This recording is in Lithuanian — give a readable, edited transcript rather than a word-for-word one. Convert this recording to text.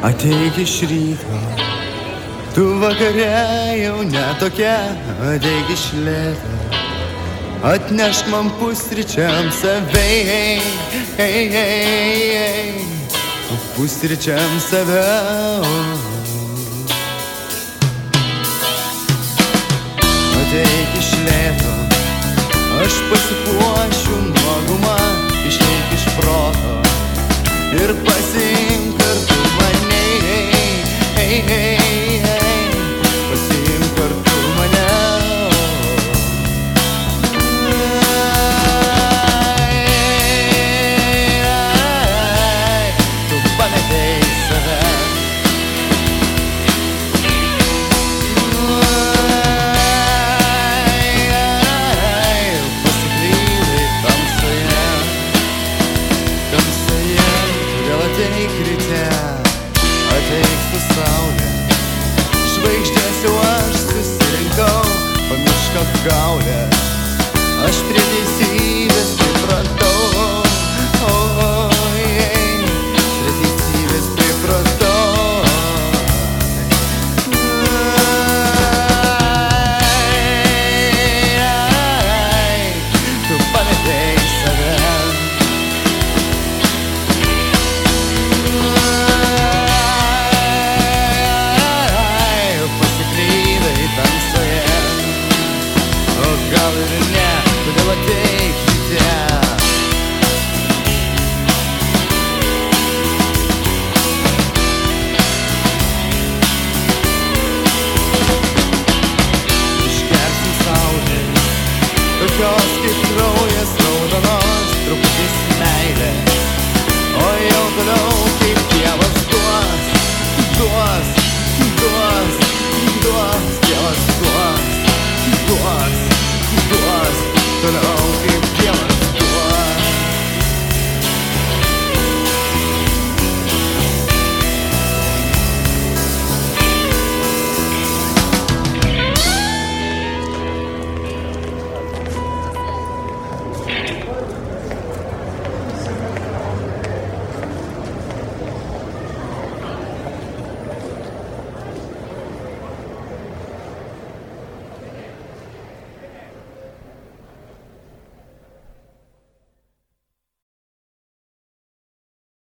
Ateik iš ryto, tu vakare jau netokia, ateik iš lėto, atnešk man pusryčiams save, pusryčiams save. Ateik iš lėto, aš pasipuošiu nuogumą, išeik iš proto ir pasiimk kartu mane, pasiimk kartu mane. Tu pametei save, pasiklydai tamsoje, tamsoje. Todėl ateik ryte, ateik su saulė, žvaigždės jau aš susirinkau, pamiršk apgaulę, aš prie teisybės pripratau, prie teisybės pripratau. Tu pametei save, pasiklydai tamsoje, o gal ir ne, todėl ateik ryte. Išgersim saulės, tokios kaip kraujas raudonos, truputis meilės, o jau toliau